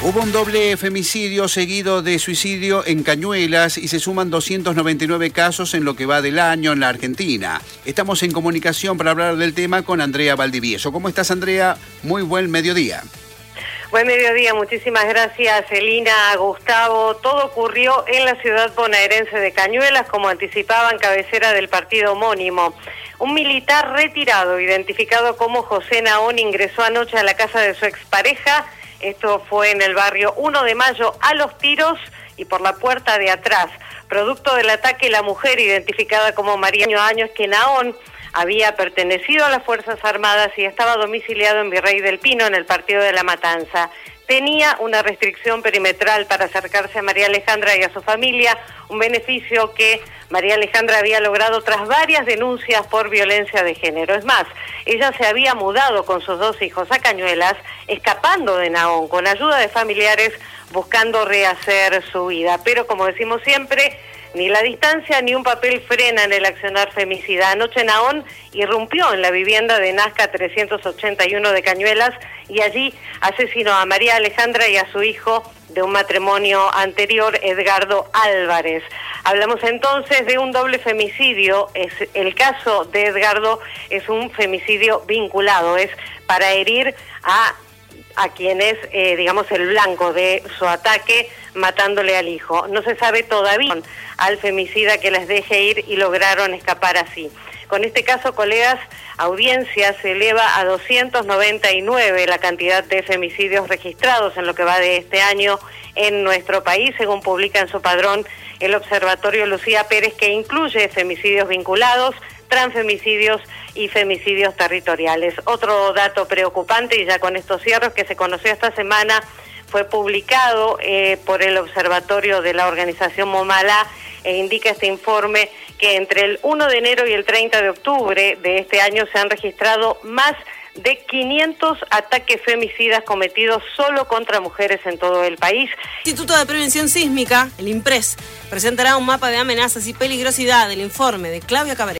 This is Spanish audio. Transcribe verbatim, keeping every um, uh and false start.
Hubo un doble femicidio seguido de suicidio en Cañuelas y se suman doscientos noventa y nueve casos en lo que va del año en la Argentina. Estamos en comunicación para hablar del tema con Andrea Valdivieso. ¿Cómo estás, Andrea? Muy buen mediodía. Buen mediodía, muchísimas gracias, Elina, Gustavo. Todo ocurrió en la ciudad bonaerense de Cañuelas, como anticipaban, cabecera del partido homónimo. Un militar retirado, identificado como José Naón, ingresó anoche a la casa de su expareja. Esto fue en el barrio uno de mayo, a los tiros y por la puerta de atrás. Producto del ataque, la mujer, identificada como María Años, que Naón había pertenecido a las Fuerzas Armadas y estaba domiciliado en Virrey del Pino, en el partido de La Matanza. Tenía una restricción perimetral para acercarse a María Alejandra y a su familia, un beneficio que María Alejandra había logrado tras varias denuncias por violencia de género. Es más, ella se había mudado con sus dos hijos a Cañuelas, escapando de Naón, con ayuda de familiares, buscando rehacer su vida. Pero como decimos siempre, ni la distancia ni un papel frenan el accionar femicida. Anoche Naón irrumpió en la vivienda de Nazca trescientos ochenta y uno de Cañuelas y allí asesinó a María Alejandra y a su hijo de un matrimonio anterior, Edgardo Álvarez. Hablamos entonces de un doble femicidio. Es el caso de Edgardo es un femicidio vinculado, es para herir a a quien es, eh, digamos, el blanco de su ataque, matándole al hijo. No se sabe todavía al femicida que les deje ir y lograron escapar así. Con este caso, colegas, audiencia se eleva a doscientos noventa y nueve la cantidad de femicidios registrados en lo que va de este año en nuestro país, según publica en su padrón el Observatorio Lucía Pérez, que incluye femicidios vinculados, transfemicidios y femicidios territoriales. Otro dato preocupante, y ya con estos cierres, que se conoció esta semana, fue publicado eh, por el Observatorio de la Organización Momala, e indica este informe que entre el uno de enero y el treinta de octubre de este año se han registrado más de quinientos ataques femicidas cometidos solo contra mujeres en todo el país. El Instituto de Prevención Sísmica, el INPRES, presentará un mapa de amenazas y peligrosidad del informe de Claudia Cabrera.